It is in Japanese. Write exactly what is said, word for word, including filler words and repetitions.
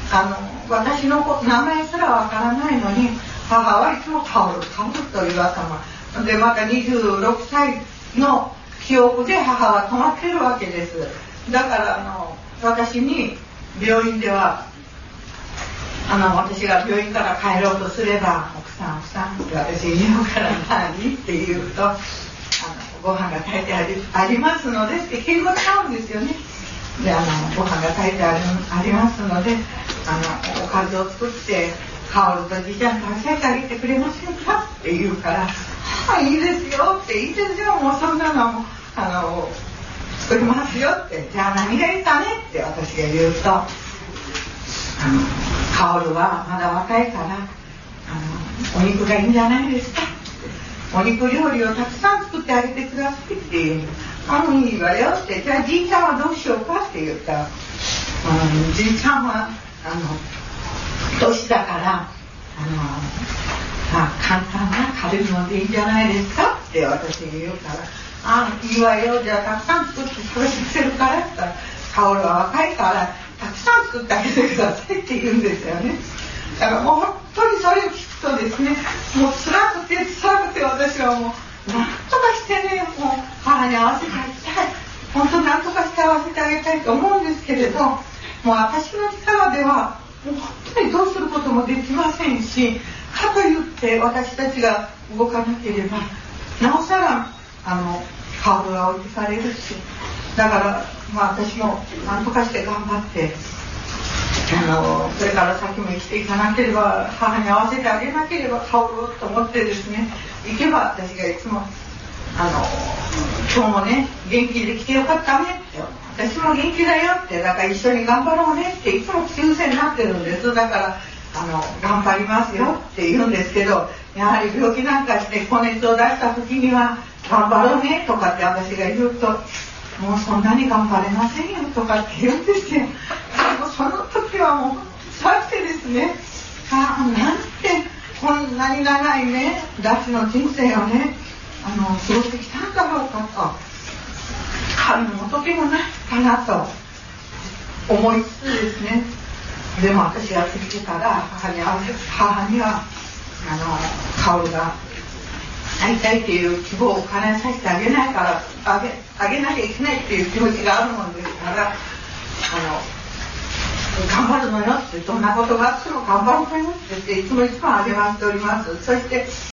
あの私の名前すらわからないのに、母はいつもタオルタオルという頭で、またにじゅうろくさいの記憶で母は止まってるわけです。だからあの私に病院ではあの私が病院から帰ろうとすれば、奥さん奥さんって私に言うから何って言うと、あのご飯が炊いてあり、ありますのでって敬語使うんですよね。で、あのご飯が炊いてあり、ありますので、あのおかずを作ってカオルとじいちゃん食べさせてあげてくれませんかって言うから、はい、いいですよって、いいですよ、もうそんなのもあの作りますよって、じゃあ何がいいかねって私が言うと、あのカオルはまだ若いから、あのお肉がいいんじゃないですか、お肉料理をたくさん作ってあげてくださいっていう。あのいいわよって、じゃあじいちゃんはどうしようかって言ったら、うん、じいちゃんはあの年だから、あの、まあ、簡単な軽いものでいいんじゃないですかって私に言うから、ああいいわよ、じゃあたくさん作って食べさせるからって言ったら、カオルは若いからたくさん作ってあげてくださいって言うんですよね。だからもう本当にそれを聞くとですね、もう辛くて辛くて、私はもう何とかしてね、もう母に合わせてあげたい、本当何とかして合わせてあげたいと思うんですけれど、もう私の力ではもう本当にどうすることもできませんし、かといって私たちが動かなければなおさらあのカオルが置いてかれるし、だから、まあ、私も何とかして頑張ってあのこれから先も生きていかなければ、母に合わせてあげなければカオルをと思ってですね、行けば私がいつもあの今日もね元気で来てよかったねって、私も元気だよって、だから一緒に頑張ろうねっていつも口癖になってるんです。だからあの頑張りますよって言うんですけど、やはり病気なんかして高熱を出した時には頑張ろうねとかって私が言うと、もうそんなに頑張れませんよとかって言うんですよ。もうその時はもう辛くてですね、ああなんてこんなに長いねダチの人生をねあの過ごしてきたんだろうかと、神の仏もないかなと思いつつですね、でも私が続けたら母に合わせ母にはあのカオルが会いたいっていう希望を叶えさせてあげないからあげ、あげなきゃいけないっていう気持ちがあるもんですから、あの頑張るのよって、どんなことがあっても頑張るのよって言っていつもいつも励ましております。そして